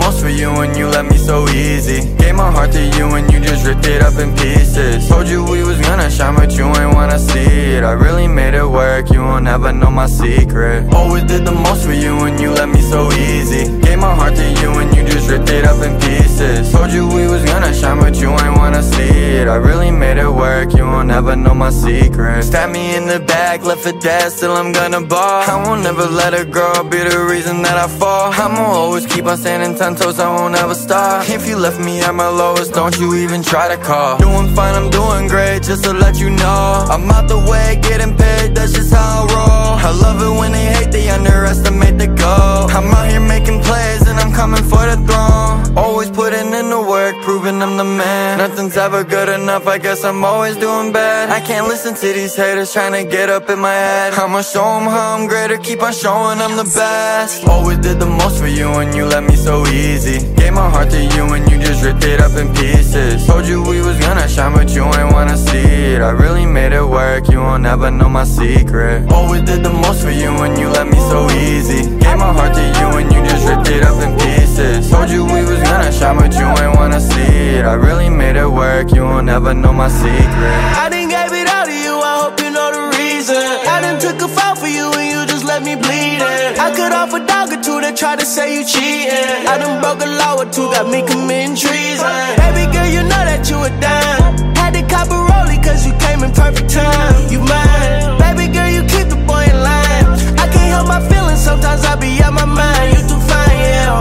most for you and you left me so easy. Gave my heart to you and you just ripped it up in pieces. Told you we was gonna shine but you ain't wanna see it. I really made it work, you won't ever know my secret. Always did the most for you and you left me so easy. Gave my heart to you and you just ripped it up in pieces. Told you we was gonna shine but you ain't wanna see it. I really made it work, you won't ever know my secret. Stab me in the back, left for dead, still I'm gonna ball. I won't ever let a girl be the reason that I fall. I'ma always keep on standing 10 toes, I won't ever stop. If you left me at my lowest, don't you even try to call. Doing fine, I'm doing great, just to let you know. I'm out the way, getting paid, that's just how I roll. I love it when they hate, they underestimate the goal. I'm out here making plays and I'm coming for the throne. Always putting in the work, proving I'm the man. Nothing's ever good enough, I guess I'm always doing bad. I can't listen to these haters trying to get up in my head. I'ma show them how I'm greater, keep on showing I'm the best. Always did the most for you and you left me so easy. Gave my heart to you and you just ripped it up in pieces. Told you we was gonna shine but you ain't wanna see it. I really made it work, you won't ever know my secret. Always did the most for you and you left me so easy. Gave my heart to you and you just ripped it up in pieces. Told you we was gonna shine but you ain't wanna see it. I really made it work, you won't ever know my secret. I done gave it all to you, I hope you know the reason. I done took a fall for you and you just left me bleeding. I could offer dog or two that try to say you cheating. I done broke a law or two, got me committing treason. Baby girl, you know that you a dime. Had to cop a rollie cause you came in perfect time. You mine, baby girl, you keep the boy in line. I can't help my feelings, sometimes I be out my mind. You too fine,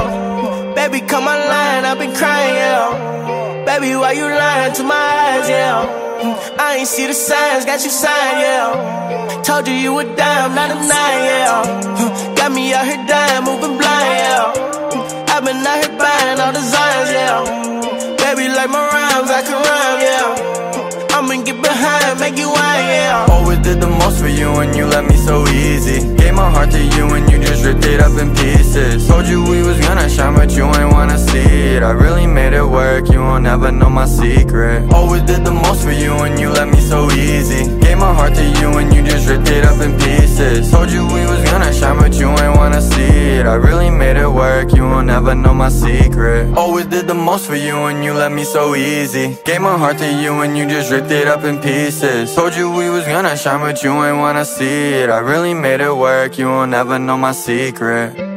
yeah. Baby, come online, I've been crying, yeah. Baby, why you lying to my eyes, yeah. I ain't see the signs, got you signed, yeah. Told you you a dime, not a nine, yeah. Got me out here dying, moving blind, yeah. I've been out here buying all designs, yeah. Baby, like my rhymes, I can rhyme, yeah. I'ma get behind, make you wine, yeah. Always did the most for you and you left me so easy. Gave my heart to you and you just ripped it up in pieces. Told you we was gonna shine but you ain't wanna see it. I really made it work, you won't ever know my secret. Always did the most for you and you left me so easy. Gave my heart to you and you just ripped it up in pieces. Told you we was gonna shine but you ain't wanna see it. I really made it work, you won't ever know my secret. Always did the most for you and you left me so easy. Gave my heart to you and you just ripped it up in pieces. Told you we was gonna shine but you ain't wanna see it. I really made it work, you won't ever know my secret.